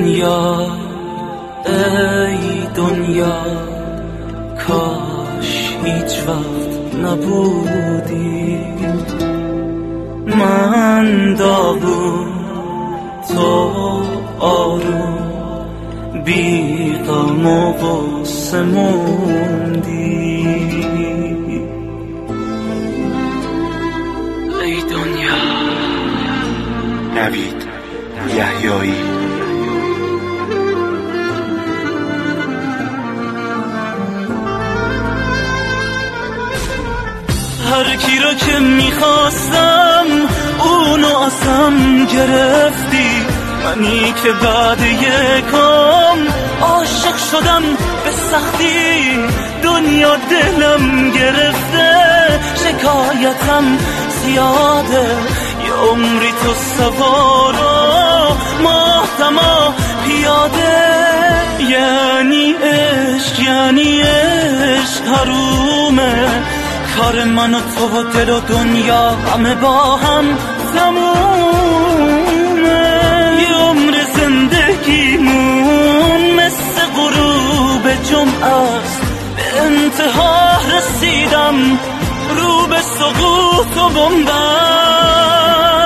دنیا ای دنیا کاش هیچ وقت نبودی. من داغون تو آروم بی غم و غصه موندی. ای دنیا. نوید یحیایی. هر کی رو که میخواستم اونو ازم گرفتی. منی که بعد یکم عاشق شدم به سختی. دنیا دلم گرفته شکایتم زیاده. یه عمری تو سوارا ماهتما پیاده. یعنی عشق حرومه. کار من و تو و دل و دنیا همه با هم تمومه. یه عمر زندگیمون مثل غروب جمعه است. به انتها رسیدم رو به سقوط و بنبست.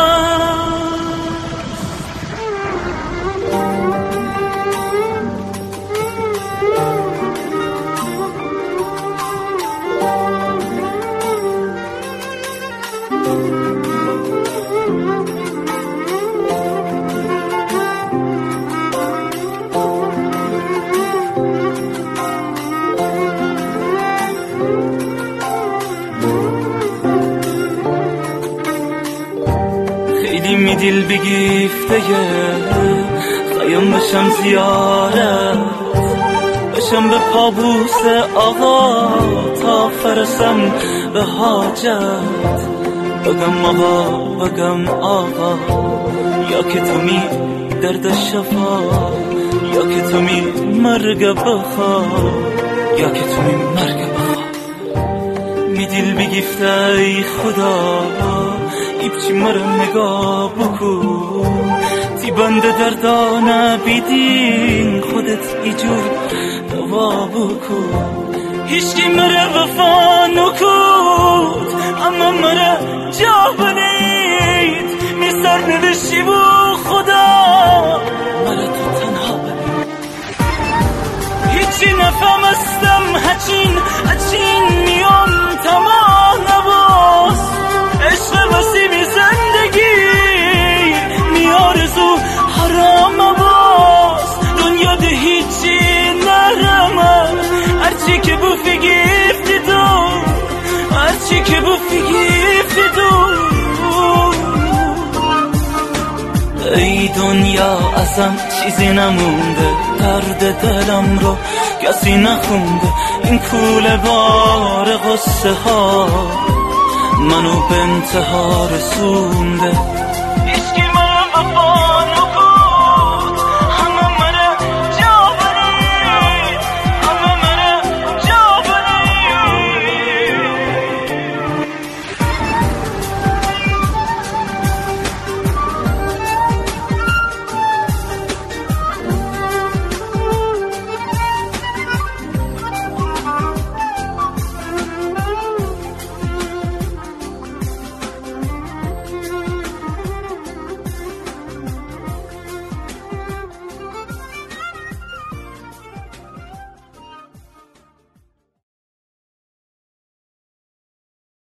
می دل بگیفته خیام بشم زیارت. بشم به پابوس آقا تا فرسم به حاجت. بگم آقا یا که تو می درد شفا. یا که تو می مرگ بخوا. یا که تو می مرگ بخوا. می دل بگیفته ای خدا ایبچی مرا نگاه بکن. تی بند دردانه بیدین خودت ایجور دوا بکن. هیچکی مرا وفا نکود اما مرا جا بنید. میسر ندشی بو خدا مرا تو تنها بنید. هیچی نفهمستم هچین میام تمام نباز. عشق وسیمی زندگی میارزو حرام باز. دنیا ده هیچی نرمه. هرچی که بو فیگیفتی دو. هرچی که بو فیگیفتی دو. ای دنیا ازم چیزی نمونده. درد دلم رو کسی نخونده. این کوله بار غصه ها منو به انتها رسونده.